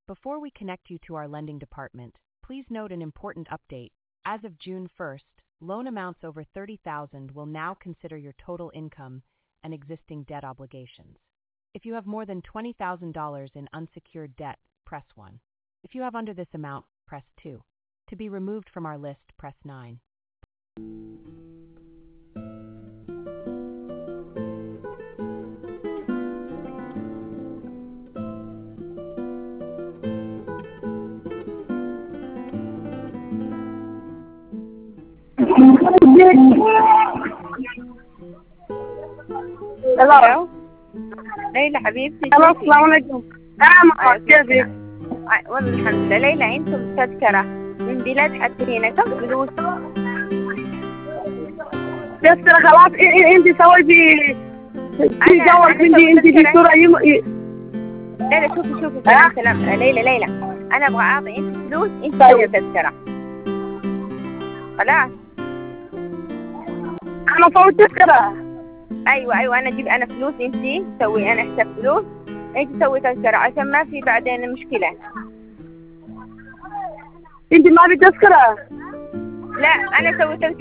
Before we connect you to our lending department, please note an important update. As of June 1st, loan amounts over $30,000 will now consider your total income and existing debt obligations. If you have more than $20,000 in unsecured debt, press 1. If you have under this amount, press 2. To be removed from our list, press 9. الو ليلى حبيبتي. الو السلام عليكم. كيفك؟ والله الحمد لله. ليلى انتم تذكرة من بلاد حتى هنا كم فلوس؟ تذكرة خلاص. انت سويتي في جوال عندي انت في صورة ليلى شوفي سلام. ليلى انا ابغى اعطي انت فلوس انت تسوي تذكرة. خلاص انا سويت تذكرة. ايوه انا اجيب انا فلوس انت تسوي. انا حساب فلوس انت تسوي تذكرة عشان ما في بعدين مشكلة. انت ما في تذكرة؟ لا انا اسوي تذكرة.